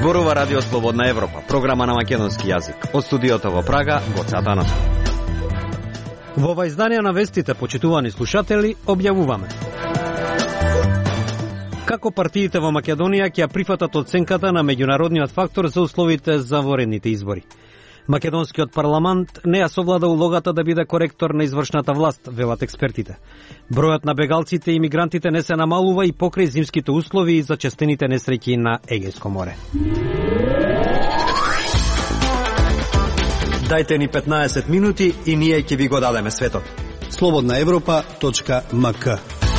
Зборува Радио Слободна Европа, програма на македонски јазик. Од студиото во Прага, Гоце Атанасов. Во ова издание на вестите, почитувани слушатели, објавуваме како партиите во Македонија ќе прифатат оценката на меѓународниот фактор за условите за воредните избори. Македонскиот парламент не ја совлада улогата да биде коректор на извршната власт, велат експертите. Бројот на бегалците и мигрантите не се намалува и покрај зимските услови и зачестените несреќи на Егејско море. Дајте ни 15 минути и ние ќе ви го дадеме светот. slobodnaevropa.mk.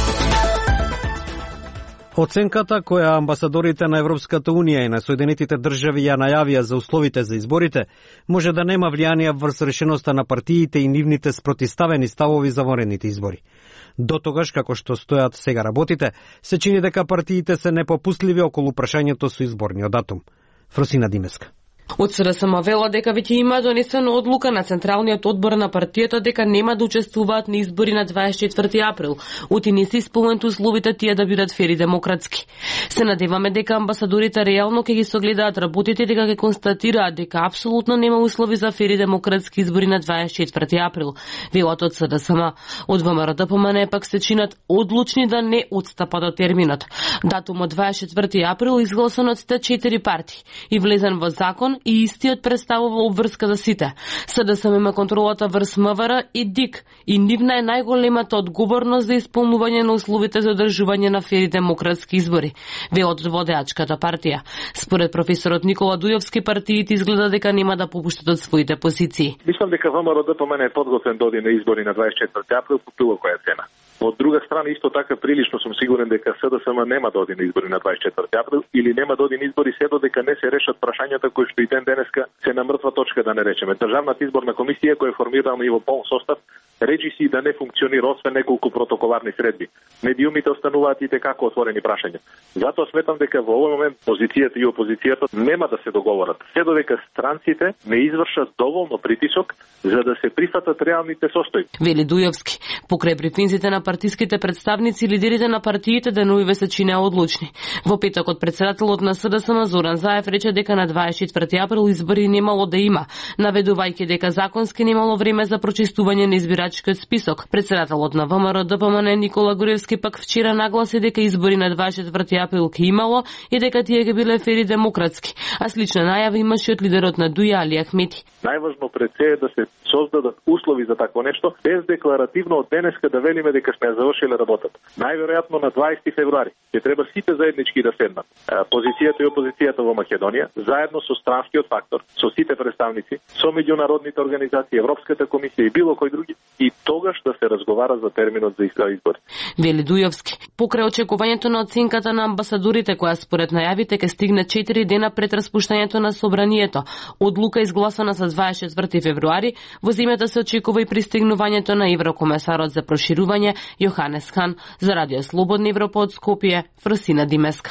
Оценката која амбасадорите на Европската Унија и на Соединетите држави ја најавија за условите за изборите, може да нема влијание врз решеноста на партиите и нивните спротиставени ставови за воредните избори. До тогаш, како што стојат сега работите, се чини дека партиите се непопустливи околу прашањето со изборниот датум. Фросина Димеска. Од СДСМ вела дека веќе има донесена одлука на Централниот одбор на партијата дека нема да учествуваат на избори на 24 април, оти не се исполнет условите тие да бидат фер и демократски. Се надеваме дека амбасадорите реално ќе ги согледаат работите и дека ќе констатираат дека апсолутно нема услови за фер и демократски избори на 24 април, велат од СДСМ. Од ВМРО-ДПМН пак се чинат одлучни да не отстапат од терминот. Датумот 24 април изгласан од 4 партии и влезен во закон и истиот представува обврска за сите. СДСМ има контролата врз МВР и ДИК и нивна е најголемата одговорност за исполнување на условите за одржување на фер и демократски избори, велат од водеачката партија. Според професорот Никола Дујовски, партиите изгледа дека нема да попуштат од своите позиции. Мислам дека ВМРО-ДПМН е подготвен да оди на избори на 24 април по било која цена. Од друга страна, исто така прилично сум сигурен дека СДСМ нема да оди на избори на 24 април или нема да оди на избори се додека не се решат прашањата кои што и ден денеска се на мртва точка, да не речеме. Државната изборна комисија која е формирана и во полн состав речи си да не функционира освен неколку протоколарни средби. Медиумите остануваат и како отворени прашања. Затоа сметам дека во овој момент позицијата и опозицијата нема да се договорат. Се додека странците не извршат доволно притисок за да се прифатат реалните состојби. Вели Дујовски, покрај брифинзите на партиските представници, лидерите на партиите деновиве се чинеа одлучни. Во петокот председателот на СДСМ Зоран Заев рече дека на 24 април избори немало да има, наведувајќи дека законски немало време за прочистување на избирачкиот список. Председателот на ВМРО-ДПМН Никола Груевски пак вчера нагласи дека избори на 24 април ќе имало и дека тие ќе биле фер и демократски. А слична најава имаше од лидерот на ДУЈ Али Ахмети. Најважно пред се е да се создадат услови за такво нешто, без декларативно од денеска да велиме дека сме завршиле работата. Најверојатно на 20 февруари ќе треба сите заеднички да седнат. Позицијата и опозицијата во Македонија, заедно со странскиот фактор, со сите представници, со меѓународните организации, Европската комисија и било кој други, и тогаш да се разговара за терминот за избори. Вели Дујовски, покрај очекувањето на оценката на амбасадорите, која според најавите ќе стигне 4 дена пред распуштањето на собранието, одлука изгласана за 24 февруари, во земјата се очекува и пристигнувањето на еврокомесарот за проширување Јоханес Хан. За Радио Слободна Европа од Скопје, Фросина Димеска.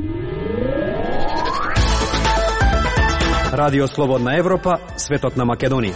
Радио Слободна Европа, светот на Македонија.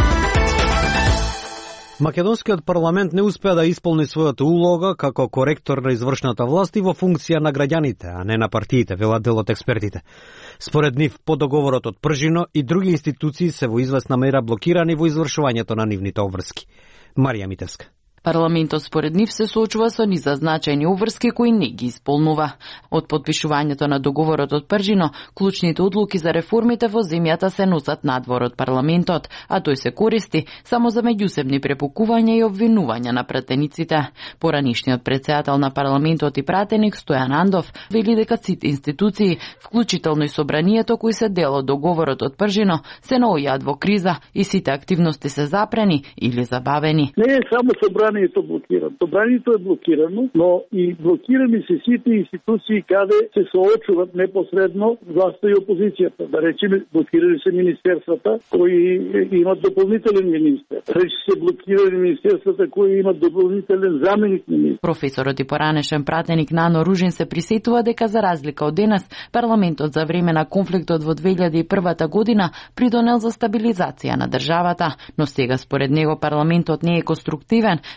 Македонскиот парламент не успеа да исполни својата улога како коректор на извршната власт и во функција на граѓаните, а не на партиите, велат дел од експертите. Според нив, по договорот од Пржино и други институции се во известна мера блокирани во извршувањето на нивните обврски. Марија Митевска. Парламентот според нив се соочува со низа значајни обврски кои не ги исполнува. Од подпишувањето на договорот од Пржино, клучните одлуки за реформите во земјата се носат надвор од парламентот, а тој се користи само за меѓусебни препукувања и обвинувања на пратениците. Поранишниот председател на парламентот и пратеник Стојан Андов вели дека сите институции, вклучително и собранието кои се дел од договорот од Пржино, се наоѓаат во криза и сите активности се запрени или забавени. Не е само собранието блокирано. Собранието е блокирано, но и блокирани се сите институции каде се соочуваат непосредно власта и опозицијата. Да речеме, блокирани се министерствата кои имат дополнителен министер. Рече се блокирани министерствата кои имат дополнителен заменик министер. Професорот и поранешен пратеник Нано Ружин се присетува дека за разлика од денес, парламентот за време на конфликтот во 2001 година придонел за стабилизација на државата, но сега според него парламентот не е конструктивен,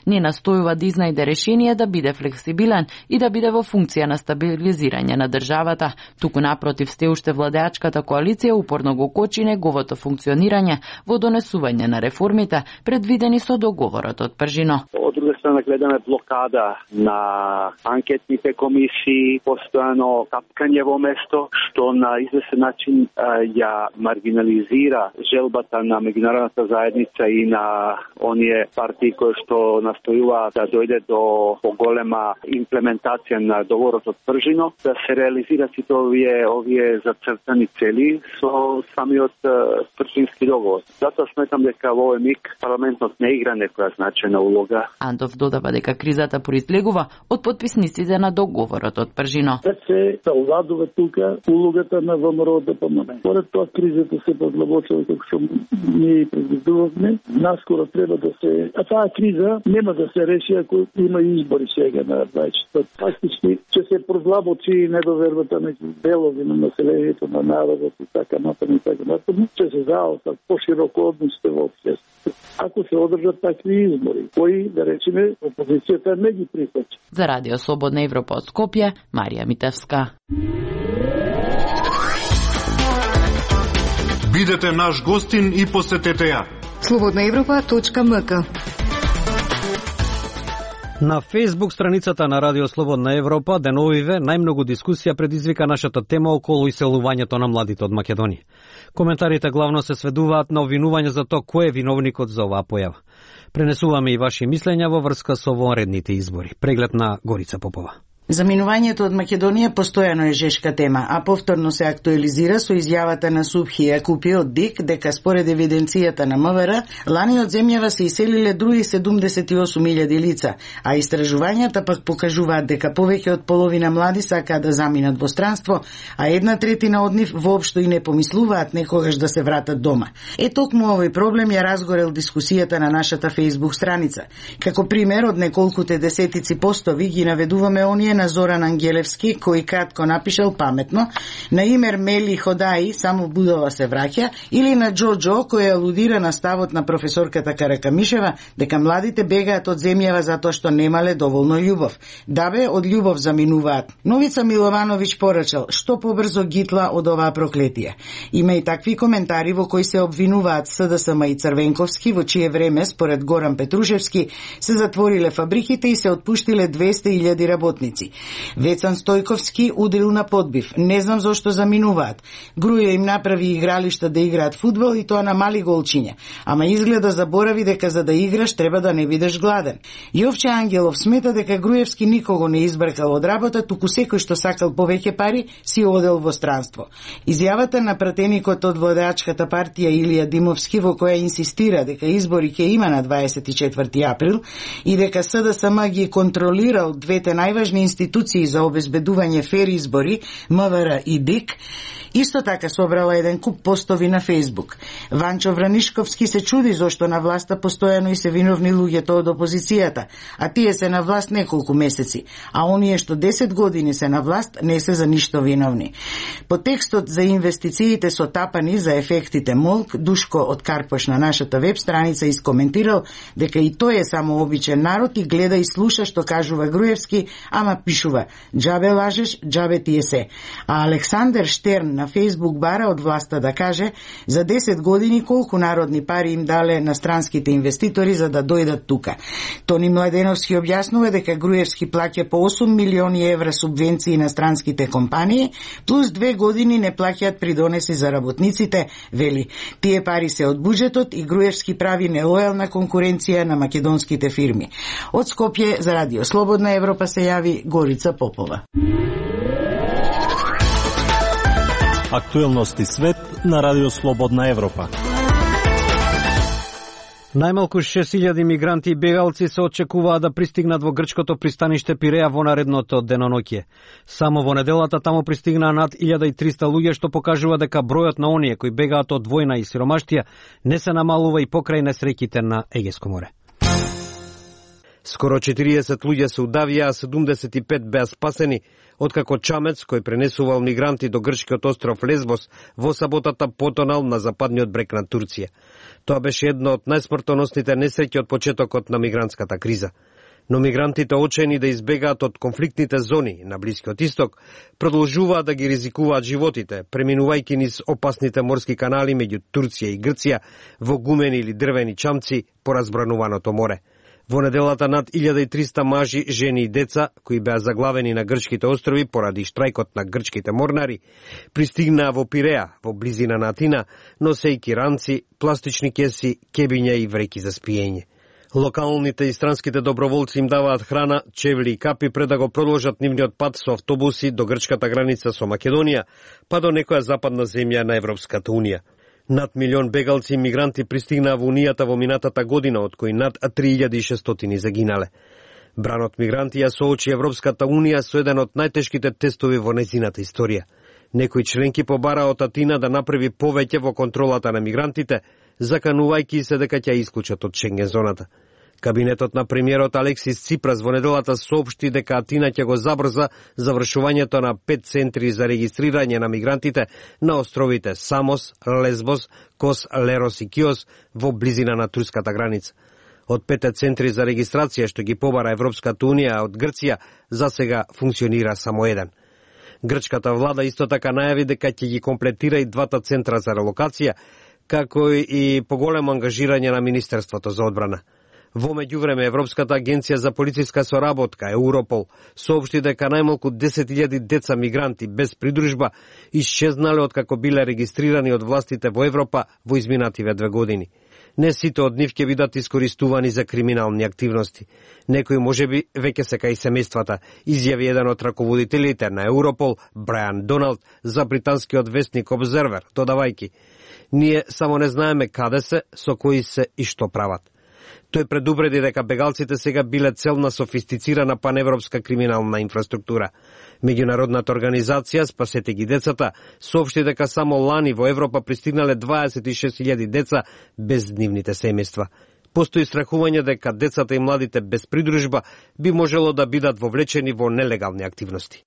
не настојува да изнајде решение да биде флексибилен и да биде во функција на стабилизирање на државата. Туку напротив, сте уште владеачката коалиција упорно го кочи неговото функционирање во донесување на реформите предвидени со договорот од Пржино. Од друга страна гледаме блокада на анкетните комисии, постојано тапкање во место, што на известен начин ја маргинализира желбата на меѓународната заедница и на оние партии кои што настојуваат да дојде до поголема имплементација на договорот од Пржино, да се реализираат сите овие зацртани цели со самиот Пржински договор. Затоа сметам дека во овој миг парламентот не игра некоја значајна улога. Антов додава дека кризата произлегува од подписниците на договорот од Пржино. Се овладува тука улогата на ВМРО ДПМН. Поред тоа кризата се подлабочува како што ние предвидувавме. Наскоро треба да се... А таа криза нема да се реши ако има избори сега на 24. Фактички ќе се продлабочи недовербата меѓу делови на населението, на народот и така натаму и така натаму. Ќе се заосат пошироко односите во општеството. Ако се одржат такви избори, кои, да речеме, опозицијата не ги прифаќа. За Радио Слободна Европа од Скопје, Марија Митевска. Бидете наш гостин и посетете ја. slobodnaevropa.mk. На Facebook страницата на Радио Слободна Европа деновиве најмногу дискусија предизвика нашата тема околу иселувањето на младите од Македонија. Коментарите главно се сведуваат на обвинување за тоа кој е виновникот за оваа појава. Пренесуваме и ваши мислења во врска со вонредните избори. Преглед на Горица Попова. Заминувањето од Македонија постојано е жешка тема, а повторно се актуализира со изјавата на Субхи Јакупи од ДИК дека според евиденцијата на МВР, лани од земјава се иселиле други 78.000 лица, а истражувањата пак покажуваат дека повеќе од половина млади сакаат да заминат во странство, а 1/3 од нив воопшто и не помислуваат некогаш да се вратат дома. Токму овој проблем ја разгорел дискусијата на нашата Facebook страница. Како пример од неколкуте десетици постови ги наведуваме оние на Зоран Ангелевски, кој кратко напишал паметно, на имер Мели Ходаи, само будала се враќа, или на Джо, кој алудира на ставот на професорката Каракамишева дека младите бегаат од земјава затоа што немале доволно љубов. Дабе, од љубов заминуваат. Новица Миловановиќ порачал, што побрзо гитла од оваа проклетија. Има и такви коментари во кои се обвинуваат СДСМ и Црвенковски, во чие време, според Горан Петрушевски, се затвориле фабриките и се отпуштиле 200.000 работници. Вецан Стојковски удрил на подбив. Не знам зошто заминуваат. Груја им направи игралишта да играат фудбал и тоа на мали голчиња. Ама изгледа заборави дека за да играш треба да не бидеш гладен. Јовче Ангелов смета дека Груевски никого не избркал од работа, туку секој што сакал повеќе пари си одел во странство. Изјавата на пратеникот од владеачката партија Илија Димовски, во која инсистира дека избори ќе има на 24 април и дека СДСМ ги контролирал двете најважни институции за обезбедување фер избори, МВР и ДИК, исто така собрала еден куп постови на Фејсбук. Ванчо Вранишковски се чуди зошто на власта постојано и се виновни луѓето од опозицијата, а тие се на власт неколку месеци, а оние што 10 години се на власт не се за ништо виновни. По текстот за инвестициите со тапани за ефектите МОЛК, Душко од Карпош на нашата веб страница искоментирал дека и тој е само обичен народ и гледа и слуша што кажува Груевски, ама пишува "Џабе лажеш, џабе ти е се". А Александер Штерн на Фејсбук бара од власта да каже за 10 години колку народни пари им дале на странските инвеститори за да дојдат тука. Тони Младеновски објаснува дека Груевски плаќа по 8 милиони евра субвенции на странските компании, плюс 2 години не плаќаат придонеси за работниците, вели. Тие пари се од буџетот и Груевски прави нелојална конкуренција на македонските фирми. Од Скопје за Радио Слободна Европа се јави Горица Попова. Актуелности свет на Радио Слободна Европа. Најмалку 6.000 мигранти и бегалци се очекуваат да пристигнат во грчкото пристаниште Пиреа во наредното деноноќе. Само во неделата таму пристигнаа над 1300 луѓе, што покажува дека бројот на оние кои бегаат од војна и сиромаштија не се намалува и покрај несреќите на Егејско море. Скоро 40 луѓе се удавија, а 75 беа спасени, откако чамец кој пренесувал мигранти до грчкиот остров Лесбос во саботата потонал на западниот брег на Турција. Тоа беше едно од најсмртоносните несреќи од почетокот на мигрантската криза. Но мигрантите очени да избегаат од конфликтните зони на Блискиот Исток, продолжуваат да ги ризикуваат животите, преминувајќи низ опасните морски канали меѓу Турција и Грција во гумени или дрвени чамци по разбрануваното море. Во неделата над 1300 мажи, жени и деца, кои беа заглавени на грчките острови поради штрајкот на грчките морнари, пристигнаа во Пиреа, во близина на Атина, носејќи ранци, пластични кеси, кебиња и вреки за спиење. Локалните и странските доброволци им даваат храна, чевли и капи пред да го продолжат нивниот пат со автобуси до грчката граница со Македонија, па до некоја западна земја на Европската Унија. Над 1 милион бегалци и мигранти пристигнаа во Унијата во минатата година, од кои над 3600 загинале. Бранот мигранти ја соочи Европската Унија со еден од најтешките тестови во нејзината историја. Некои членки побара од Атина да направи повеќе во контролата на мигрантите, заканувајќи се дека ќе исклучат од Шенген зоната. Кабинетот на премиерот Алексис Ципрас во неделата соопшти дека Атина ќе го забрза завршувањето на 5 центри за регистрирање на мигрантите на островите Самос, Лесбос, Кос, Лерос и Киос во близина на турската граница. Од 5 центри за регистрација што ги побара Европската Унија од Грција, засега функционира само еден. Грчката влада исто така најави дека ќе ги комплетира и 2 центра за релокација, како и поголемо ангажирање на Министерството за одбрана. Во меѓувреме, Европската агенција за полициска соработка, Европол, соопшти дека најмалку 10.000 деца мигранти без придружба исчезнале откако биле регистрирани од властите во Европа во изминативе 2 години. Не сите од нив ќе бидат искористувани за криминални активности. Некои можеби веќе се кај семејствата, изјави еден од раководителите на Европол, Брайан Доналд, за британскиот вестник Observer, додавајќи: "Ние само не знаеме каде се, со кои се и што прават." Тој предупреди дека бегалците сега биле цел на софистицирана паневропска криминална инфраструктура. Меѓународната организација Спасете ги децата соопшти дека само лани во Европа пристигнале 26.000 деца без нивните семејства. Постои страхување дека децата и младите без придружба би можело да бидат вовлечени во нелегални активности.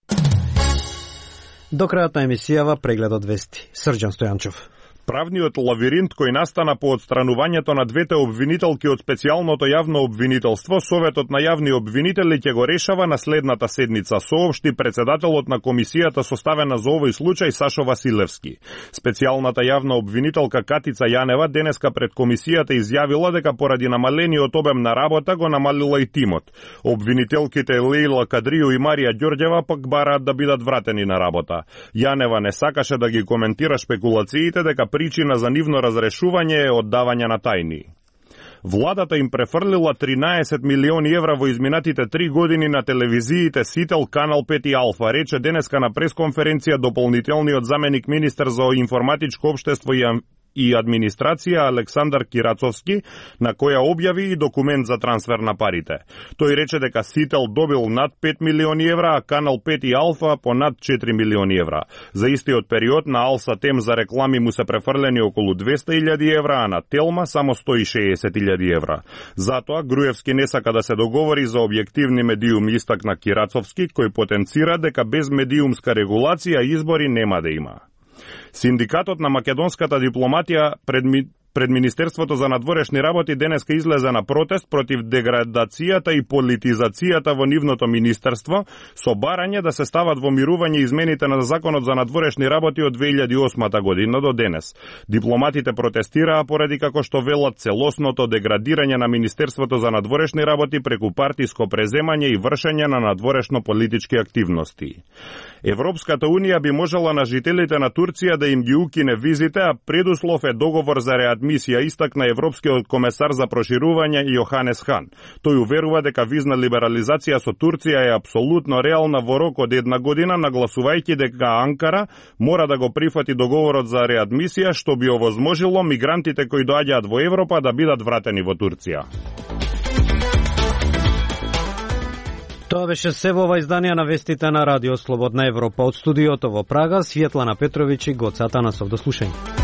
До крајот на емисијава прегледот вести. Срđan Стојанчов. Правниот лавиринт кој настана по отстранувањето на двете обвинителки од специјалното јавно обвинителство, Советот на јавни обвинители ќе го решава на следната седница, соопшти председателот на комисијата составена за овој случај Сашо Василевски. Специјалната јавна обвинителка Катица Јанева денеска пред комисијата изјавила дека поради намалениот обем на работа го намалила и тимот. Обвинителките Лејла Кадрију и Марија Ѓорѓева пак бараат да бидат вратени на работа. Јанева не сакаше да ги коментира шпекулациите дека причина за нивно разрешување е оддавање на тајни. Владата им префрлила 13 милиони евра во изминатите 3 години на телевизиите Сител, Канал 5 и Алфа, рече денеска на пресконференција дополнителниот заменик министер за информатичко општество и администрација Александар Кирацовски, на која објави и документ за трансфер на парите. Тој рече дека Сител добил над 5 милиони евра, а Канал 5 и Алфа по над 4 милиони евра. За истиот период на Алса Тем за реклами му се префрлени околу 200.000 евра, а на Телма само 160.000 евра. Затоа Груевски не сака да се договори за објективни медиум, истакна Кирацовски, кој потенцира дека без медиумска регулација избори нема да има. Синдикатот на македонската дипломатија пред Министерството за надворешни работи денеска излезе на протест против деградацијата и политизацијата во нивното министерство, со барање да се стават во мирување измените на Законот за надворешни работи од 2008 година до денес. Дипломатите протестираа поради како што велат целосното деградирање на Министерството за надворешни работи преку партиско преземање и вршење на надворешно политички активности. Европската Унија би можела на жителите на Турција да им ги укине визите, а предуслов е договор за реадмисија, истакна Европскиот комесар за проширување Јоханес Хан. Тој уверува дека визна либерализација со Турција е апсолутно реална во рок од 1 година, нагласувајќи дека Анкара мора да го прифати договорот за реадмисија, што би овозможило мигрантите кои доаѓаат во Европа да бидат вратени во Турција. Тоа беше се во ова изданија на вестите на Радио Слободна Европа. Од студиото во Прага, Светлана Петровиќ и Гоца Атанасов. До слушање.